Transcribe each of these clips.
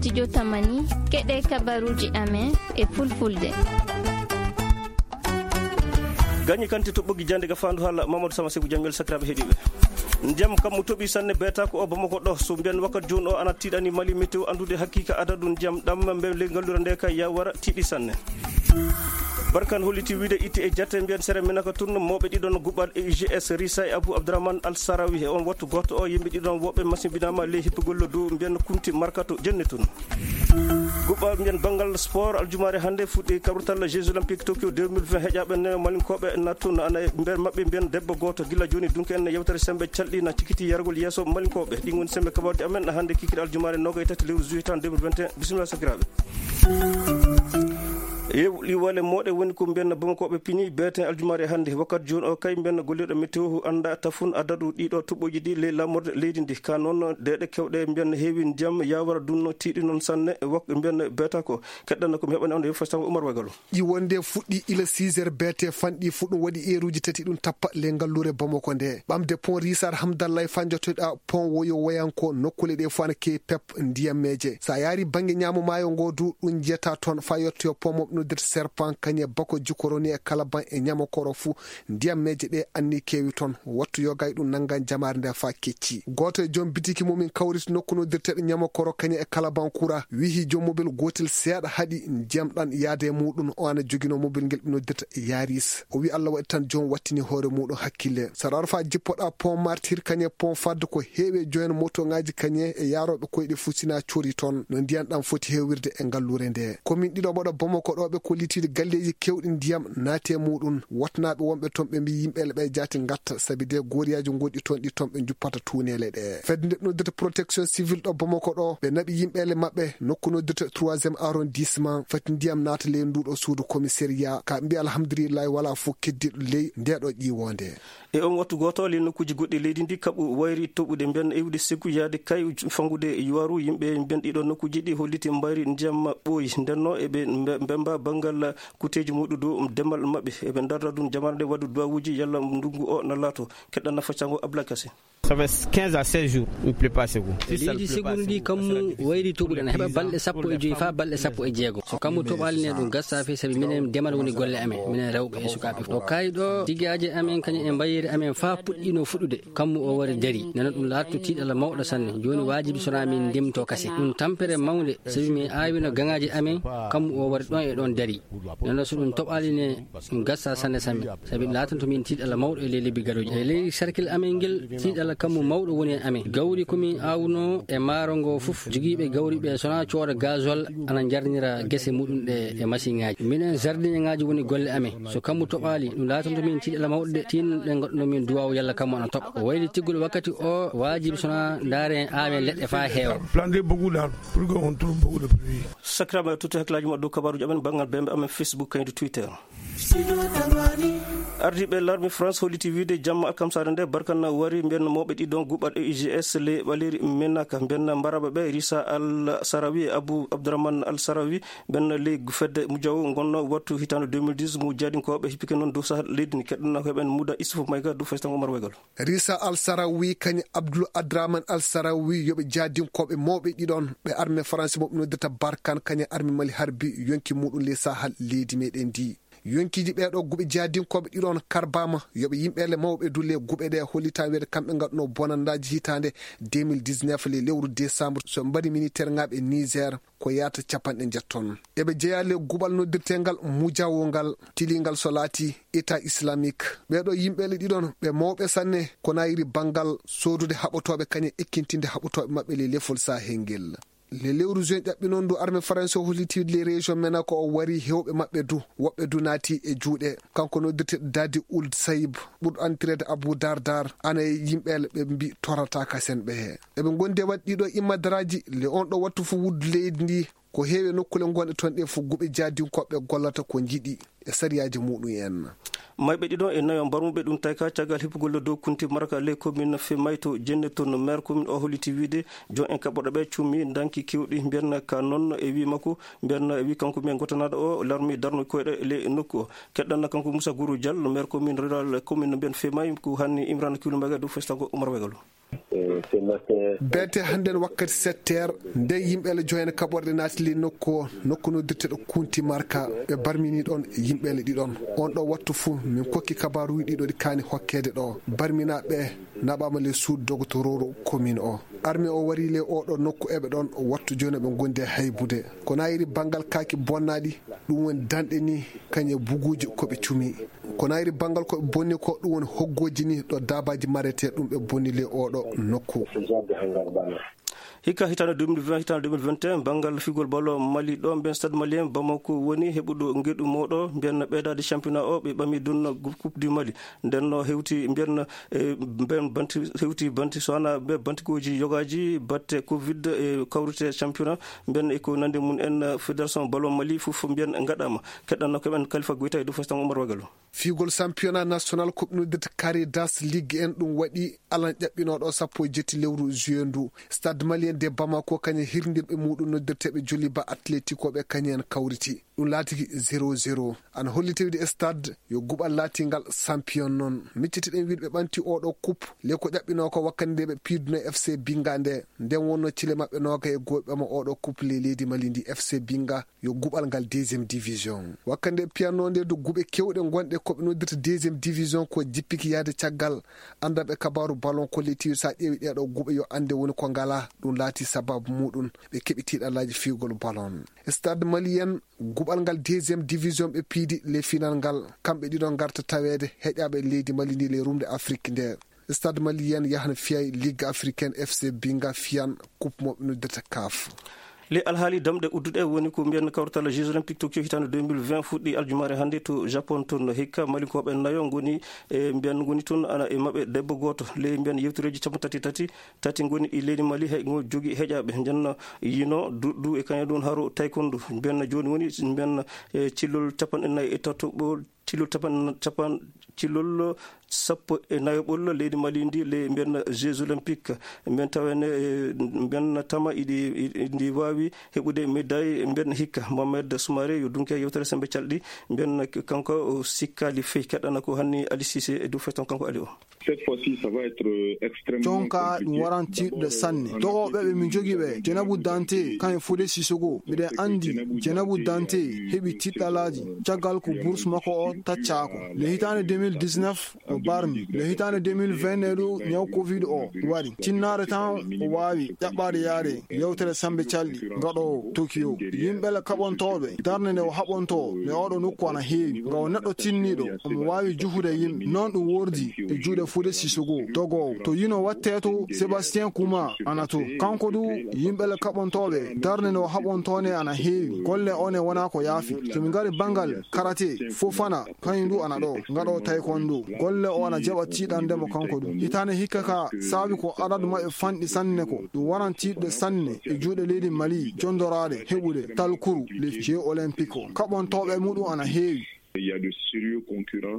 studio Tamani keɗe kabaruji amen e fulfulde. Gagni kanti to ɓoggi jande ga fandu hala Mamadou Sama Sekou Jamel sakraɓe heeɗiɓe ndiyam kam mo toɓi sanne beta ko o Bamako ɗo so mbiyan wakkat joni o ana tiiɗani mali météo andude hakkika adadu ndiyam ɗam ɓe le ngallura nde kay ya wara tiiɗi sanne. Barkan holliti wiide itti e jatte mbiyan sere menaka tourne mawɓe ɗiɗon guɓal e UGS Rissa e Abou Abdourahmane Al Sarawi e on wattu goto o yimɓe ɗiɗon woɓɓe masimbinama ley hippugol dow mbiyan kumti markato jenne tun guɓal mbiyan banggal sport aljumare hannde fuɗɗi kaɓrutal Jeux olympique Tokyo 2020 heƴaɓe nene malinkoɓe nattun ana nder maɓɓe mbiyan debbo goto gila joni dunke en yewtere sembe calɗina cikiti yargol yesso malinkoɓe ɗin woni sembe kabaruji amen hannde kikiɗe aljumare nogay tati lewru juillet 2021 bisimilla sakiraɓe. Wale moɗe woni ko mbiyanna Bamakoɓe pini beten aljumare hannde wakkati joni o kay mbiyanna golliɗo météo anda tafun adadu ɗiɗo tuɓɓoji ɗi ley lamorde leydi ndi ka noon deɗe kewɗe mbiyanna heewi ndiyam yawara dunno tiiɗi noon sanne wakka mbiyanna beta ko keɗɗanno komi heɓani onde fastan Oumar Wagalo ƴiwonde fuɗɗi ila 6 heures bete fanɗi fuɗɗum waɗi heure tati ɗum tappa le ngallure Bamako nde ɓamde pont Rissar Hamdallaye fanjotoɗa pont woyo wayanko nokkule ɗe fo ne ke pep ndiyammeje sa yaari banggue ñamo maayo ngo du ɗum jiyata toon fa yettoyo pont moɓe noddirta serpent kañe bako jukoroni e kalaban e ñamakoro fuu ndiyammeje ɗe anni kewi toon wattu yogay ɗum nangan jamare nde fa kecci goto e joom bitiki mumin kawriti nokku noddirteɗo ñamakoro kañe e kalaban kura wihi joom mobile gotel seeɗa haaɗi ndiyam ɗan yaade muɗum o ana joguino mobile guel ɓe noddirta yaris o wi Allah waɗi tan joom wattini hoore muɗum hakkille saɗa wara fa jippoɗa pont martyr kañe pont fadde ko heewe joyen moto ngaji kañe e yaroɓe koyɗe fusina coori toon no ndiyan ɗan foti hewirde e ngallure nde komin ɗiɗo ɓoɗo Bamako ɗoɓe ko litide galleji kewɗi ndiyam naate muɗum watnaɓe wonɓe toon ɓe mbi yimɓele ɓe jaati gatta saabi de goriyaji gonɗi toon ɗi toon ɓe juppata tunele ɗe fedde nde noddirta protection civil ɗo Bamako ɗo ɓe naɓi yimɓele mabɓe nokku noddirta 3e arrondissement fati ndiyam naata ley nduɗo suudu commissariat ka mbi alhamdulillahi wala fof keddiɗo ley ndeɗo ƴiwonde e on wattu gotole nokkuji goɗɗi leydi ndi kaɓu wayri toɓude mbiyan iwde sikku yaade kay fangude yuwaru yimɓe mbiyan ɗiɗo nokkuji ɗi holliti mbayri ndiyam ɓooyi ndenno eɓe mbemba banggal kuteji muɗum dow demal mabɓe eɓe darda ɗum jamare nde waddu duwawuji yalla ndungu o nalato keɗɗanna faccango Abdoulaye Kassé. Ça fait 15 à 16 jours, il ne pleut pas Sekou. Leydi Sekou ndi kammu wayri toɓuɗe ana heɓa balɗe 15 fa balɗe 16 so kammu toɓali ne ɗum gassa fe sabi minen demal woni golle amen minen rewɓe e sukaɓe ɗo kayi ɗo tiggueji amen kañum e mbayeri amen fa puɗɗino fuɗude kammu o wari dari nana ɗum lattu tiiɗalla mawɗo sanne joni wajibi sona min ndemto kasi ɗum tampere mawde sabi mi awino gangaji amen kammu o wari ɗon e ɗon dari nana so ɗum toɓali ne ɗum gassa sanne sanne sabi latanto min tiiɗalla mawɗo e ley lebbi garoji e ley cercle amen guel tiiɗalla kammu mawɗo woni e amen gawri komin awno e maaro ngo fof joguiɓe gawri ɓe sona cooda gazole ana jarnira guese muɗum ɗe e machine ngaji minen jardin ngaji woni golle amen so kammu toɓali ɗum latanto min tiiɗalla mawɗo ɗe tinno ɗe goɗɗo min duwaw yalla kammu ana toɓa o wayli tigguɗo wakkati o wajibi sona daare amen leɗɗe fa heewa planter beaucoup d'arbres pour qu'on trouve beaucoup de pluie. Sakrama tutti haklaji ma dow kabaruji amen bangal bembe amen Facebook kayde Twitter ardiɓe l'armée France holliti wiide jamma alkamsare nde barkanna wari mbiyanna mawɓe ɗiɗon guɓat e UGS le ɓaleri menaka mbiyanna mbaraɓe ɓe Rissa Al Sarawi e Abou Abdourahmane Al Sarawi mbiyanna ley fedde Mudiaw gonno wattu hitande 2010 mo jaadinkoɓe hippike noon dow sahal leydi ni keɗɗonna ko heɓen Mouda Issoufou Mayga dow fastan Oumar Wagalo. Rissa Al Sarawi kañum Abdou Abdourahmane Al Sarawi yoɓe jaadinkoɓe mawɓe ɗiɗon ɓe armée France moɓe noddata Barkane kañum armée Mali harbi yonki muɗum ley sahal leydi meɗen ndi yonkiji ɓeɗo guɓe jaadinkoɓe ɗiɗon karbama yoɓe yimɓele mawɓe dulle guɓe ɗe hollita wiyede kamɓe gadduno bonandaji hitande 2019 le lewru décembre so mbaɗi militaire ngaɓe Niger ko yata capanɗe jetton eɓe jeeyale guɓal noddirtengal Mudiaw ngal tilingal so laati état islamique ɓeɗo yimɓele ɗiɗon ɓe mawɓe sanne ko nayiri banggal sodude haɓotoɓe kañum ekkintinde haɓotoɓe mabɓe le lefol sahel ngel le lewru juin ƴaɓɓi noon du armée français holliti les région mena ko o wari hewɓe mabɓe du woɓɓe du naati e juuɗe kanko noddirteɗo Dadi Ould Sayib ɓurɗo antirede Abou Dardar ana e yimɓele ɓe mbi torata kasen ɓe he eɓe gondi e waɗi ɗiɗo immadaraji le on ɗo wattu fo wuddu leydi ndi ko heewi nokkule gonɗe toon ɗe fo guɓe jaadinkoɓe gollata ko jiiɗi e sariyaji muɗum en mayɓe ɗiɗon e nayo mbarmuɓe ɗum tawi ka caggal hippugol dow kunti marka ley commune fe mayto jenne toon maire commune o holliti wiide jon en kaɓɓoɗo ɓe cummi danki kewɗi mbiyanna ka noon e wi makko mbiyanna e wi kanko mbiyen gotanaɗo o larmi darno koyɗe ley nokku o keɗɗanna kanko Moussa Gourou Diallo maire commune rural commune mbiyan fe may ko hanni Imran Kiloumbaga dow festango Oumar Wegalo. bete handen wakkati 7h nde yimɓele joyene kaɓorde natili nokku noddirteɗo kunti marka ɓe barmini ɗon yimɓele ɗiɗon on ɗo wattu fuu min kokki kabaruji ɗiɗo ɗi kaani hokkede ɗo barminaɓe naɓama le suud dogotororu commune o armée o wari le oɗo nokku eɓe ɗon wattu joni ɓe gondi e haybude ko nayiri banggal kaki bonnaɗi ɗum woni danɗe ni kañe buguji koɓe cumi ko nayiri banggal koɓe bonni ko ɗum woni hoggoji ni ɗo dabaji marete ɗum ɓe bonni le oɗo nokku. hikka hitande 2020 hitande 2021 bangal figol ballo Mali ɗo ben stade malien Bamako woni heɓuɗo gueɗu moɗo mbiyen ɓeydade championnat o ɓe ɓami dunno coupe du Mali nden no hewti mbiyen ben banti hewti banti sowona ɓe bantikoji yogaji batte covid e kawrite championnat mbiyen eko nande mum en fédération ballo Mali fof mbiyen gaɗama keɗɗanno koɓen Khalifa Goita e ɗo fastan Oumar Wagallo figol championnat national coupe noddirte Caridas ligue en ɗum waɗi alan ƴaɓɓinoɗo 17 lewru juillet ndu stade malien de Bamako kañe hirdirɓe muɗum noddirteɓe Joliba Atlético ɓe kañen kawriti ɗum laatiki 0-0 an hollitewde e stade yo guɓal laatingal champion noon miccitiɗen wiide ɓe ɓanti oɗo coupe le ko ƴaɓɓino ko wakkati nde ɓe piiduno FC Binga nde nden wonno cile maɓɓe noga e goɓɓema oɗo coupe le leydi Mali ndi FC Binga yo guɓal ngal 2e division wakkati nde piyanno nde do guɓe kewɗe gonɗe koɓe noddirta 2e division ko jippiki yaade caggal andaɓe kabaru ballon collectif sa ƴeewi ɗeɗo guɓe yo ande woni ko ngala ɗum laati sababu muɗum ɓe keɓi tiɗalaji figol ballon stade malien guɓal ngal 2e division ɓe piidi le final ngal kamɓe ɗiɗon garta tawede heƴaɓe leydi Mali ndi le rumde Afrique nde stade malien yahana fiyay ligue africaine FC Binga fiyan coupe moɓe noddirta CAF les alhaali damɗe udduɗe woni ko mbiyen kawrtal jeux olympique Tokyo hitande 2020 fuɗɗi aljumare hannde to Japon toon hikka malinkoɓe nayo goni e mbiyen goni toon ana e mabɓe debbo goto le mbiyen yewtureji 33 goni e leydi Mali go jogui heƴaɓe nden yino duɗɗu e kañum ɗon haro taekwondo mbiyen joni woni mbiyen cillol 49 e tatoɓo cillol sappo e nayoɓol leydi Mali ndi le mbiyen jeux olympique mbiyen tawene mbiyen tama iɗi wawi heɓude médaille mbiyen hikka Mohamed Soumaré yo dunke yewtere sembe calɗi mbiyen kanko sikkali fey keɗɗana ko hanni Ali Cissé e dow feston kanko Ali o cette fois-ci ça va être extrêmement tonka ɗum warantiɗo sanne togoɓe ɓe min jogui ɓe Dieynabou Dante kañum Fodé Sissoko miɗen andi Dieynabou Dante heɓi tiɗɗalaji caggal ko bourse makko o taccako le hitande 2019 o barmi le hitande 2020 neɗo ñaw covid o waɗi tinnare tan o wawi ƴaɓɓade yaade yewtere sambe calɗi gaɗo Tokyo yimɓele kaɓontoɓe darde nde o haɓonto le oɗo nokku ana heewi nga o neɗɗo tinniɗo omo wawi juhude yimɓe noon ɗum wordi e juuɗe Fodé Sissoko togo to yino watte to Sébastien Kouma ana to kanko du yimɓele kaɓontoɓe darde nde o haɓontone ana heewi golle one wona ko yaafi somi gari bangal karaté Fofana kañum du ana ɗo gaɗo taekwondo golle o ana jaɓa tiiɗandemo kanko du hitande hikka ka saabi ko adadu maɓɓe fanɗi sanne ko ɗum waran tiiɗɗe sanne e juuɗe leydi Mali jondorade heɓude talkuru les jeux olympique o kaɓontoɓe muɗum ana heewi. Il y a de sérieux concurrents.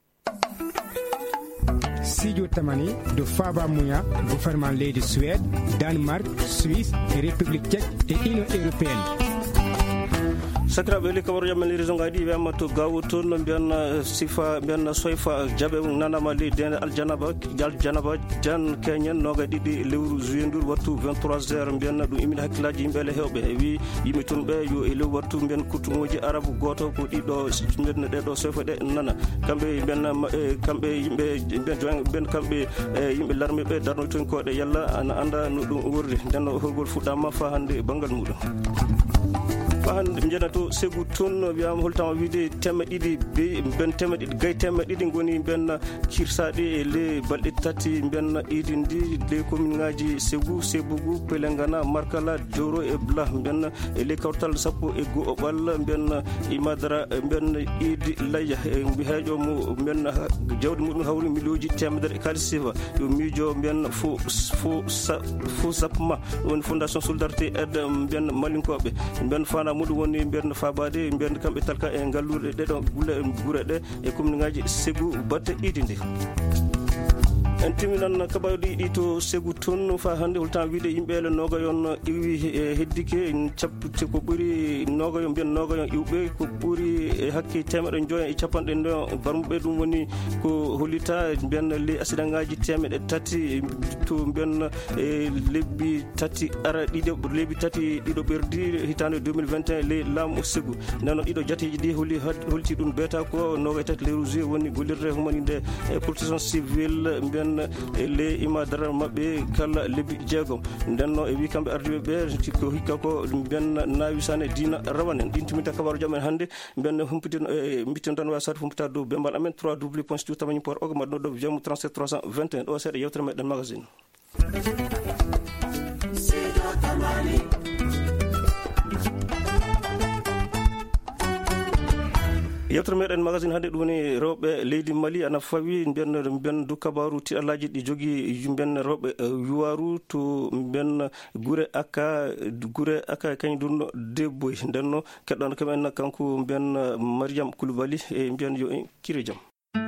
Sidio Tamani de Faba Mouya, gouvernement leydi Suède, Danemark, Suisse et République tchèque et Union européenne. sakiraɓe le kabaru jamani région ngaɗi wiyama to gawo toon mbiyan sifa mbiyan soyfa jaaɓe nanama leydi aljanaba jan keñen noga ɗiɗi lewru juillet ndur wattu 23h mbiyan ɗum imini hakkillaji yimɓele hewɓe wi yimɓe toon ɓe yo e lew wattu mbiyan coutumoji arabe goto ko ɗiɗo mbiyan ɗeɗo soyfa ɗe nana kamɓe mbiyan kamɓe yimɓe mbiyan joen mbiyan kamɓe yimɓe larme ɓe darno toon koɗe yalla ana anda no ɗum wordi nden holgol fuɗɗama fa hande banggal muɗum hande jena to Ségou toon wiyama holtama wiide temme ɗiɗi ben temme ɗiɗi gay temme ɗiɗi goni ben kirsaɗe e le balɗe tati ben idi ndi le commune ngaji Ségou Sebougou Pelengana Markala Dioro e Bla ben e le kawtal sappo e go ɓal ben imadara ben idi layya e heeƴo mo ben jawdi muɗum hawri milioji temedere e kalis sifa yo miijo ben fo sapma woni fondation solidarité aide ben malinkoɓe ben fana muɗum woni mbiyen fabade mbiyen kamɓe talka e ngallurde ɗeɗo guure ɗe e commune ngaji Ségou batte idi ndi en timinan kabaruɗi ɗi to Ségou toon fa hannde holtan wiide yimɓeele nogayon iwi heddike en cappute ko ɓuri nogayon mbiyen nogayon iwɓe ko ɓuri hakke temeɗe joyi e capanɗe ndo barmuɓe ɗum woni ko hollita mbiyen les accident ngaji temeɗe tati to mbiyen lebbi tati ara lebbi tati ɗiɗo ɓerdi hitande 2021 ley laamu Ségou nano ɗiɗo jateji ɗi holti ɗum beeta ko nogay tati ley rouge woni gollirde humanide e protection civile mbiyen le imadara mabɓe kala lebbi jeegom ndenno e wi kamɓe ardiɓe ɓe ko hikka ko mbiyen nawisane dina rawane ɗin timinta kabaru jam en hannde mbiyen mbitten tan wasade humpita dow bembal amen 3w.studio.org maɗno ɗo jaamu 37 321 ɗo seeɗa yewtere meɗen magazine yewtere meɗen magazine hannde ɗum woni rewɓe leydi Mali ana fawi mbiyen du kabaru tiɗalaji ɗi jogui mbiyen rewɓe yuwaru to mbiyen guure aka kañ ɗum debboy ndenno keɗɗon kamen kanko mbiyen Mariam Koulibaly e mbiyen yo kire jaam.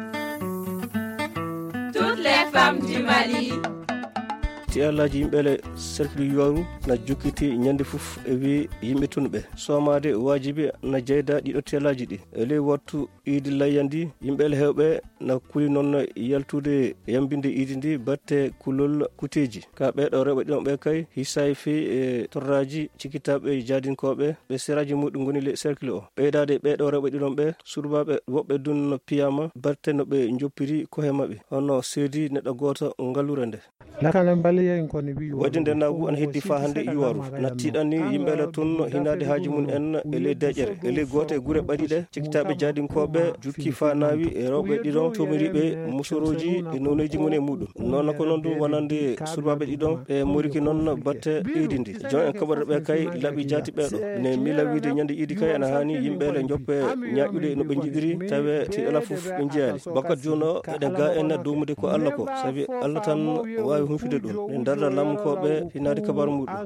Toutes les femmes du Mali. tiyallaji yimɓele cercle yuwaru na jokkiti ñande fof e wi yimɓe tun ɓe somade wajibi na jeyda ɗiɗo tiyallaji ɗi e ley wattu iidi layyandi yimɓele hewɓe na kuli noon yaltude yambinde iidi ndi batte kulol kuteji ka ɓeɗo rewɓe ɗiɗon ɓe kay hisayi fi e torraji cikkitaɓe jadinkoɓe ɓe seraji muɗum goni le cercle o ɓeydade ɓeɗo rewɓe ɗiɗon ɓe surbaɓe woɓɓe dun piyama batte no ɓe joppiri kohe mabɓe hono seedi neɗɗo goto ngallure nde wadde nden nagu ana heddi fa hannde yuwaru nattiɗanni yimɓele toon hinade haaji mum en e ley deƴƴere e ley goto e guure ɓaɗiɗe cikkitaɓe jadinkoɓe jukki fa nawi e rewɓe ɗiɗon tomiriɓe musoroji e noneji mum e muɗum noon ko noon ɗum wonande surbaɓe ɗiɗon ɓe moriki noon batte iidi ndi jon en kaɓoɗo ɓe kay laaɓi jati ɓeɗo ne mila wiide ñande iidi kay ana hani yimɓele joppe ñaƴƴude no ɓe jiɗiri tawe tiɗala foof ɓe jeeyani bakkat joni o eɗen ga en dowmude ko Allah ko saabi Allah tan wawi humfide ɗum e darda lamkoɓe hinade kabaru muɗum.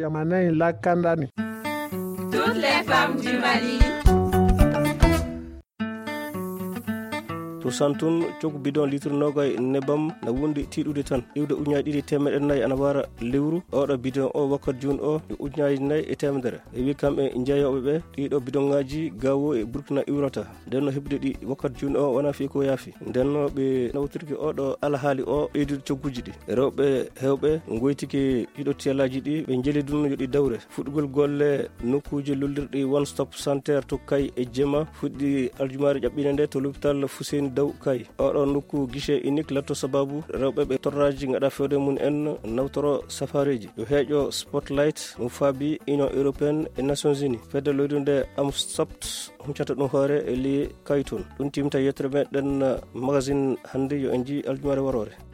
Toutes les femmes du Mali. to santun cogu bidon litre nogay nebam na wundi tiɗude tan iwde uñaji ɗiɗi temedde nayyi ana wara lewru oɗo bidon o wakkat joni o e uñaji nayyi e temedere e wi kamɓe jeeyoɓe ɓe ɗiɗo bidon ngaji gawo e Burkina iwrata ndenno heɓde ɗi wakkat joni o wona fi ko yaafi ndenno ɓe nawtirki oɗo alahaali o ɓeydude cogguji ɗi rewɓe hewɓe goytiki ɗiɗo tiyallaji ɗi ɓe jeeli ɗum yoɗi dawre fuɗɗugol golle nokkuji lollirɗi one stop centre to kay e jema fuɗɗi aljumare ƴaɓɓine nde to l'hôpital Fousseyni Daw kay oɗo nokku guichet unique latto sababu rewɓe ɓe torraji gaɗa fewde mum en nawtoro safareji yo heeƴo spotlight mo faabi union européenne et nations unies fedde loydude am sopt huccata ɗum hoore e li kayitun ɗum timta yettere meɗen magazine hannde yo en ji aljumare warore.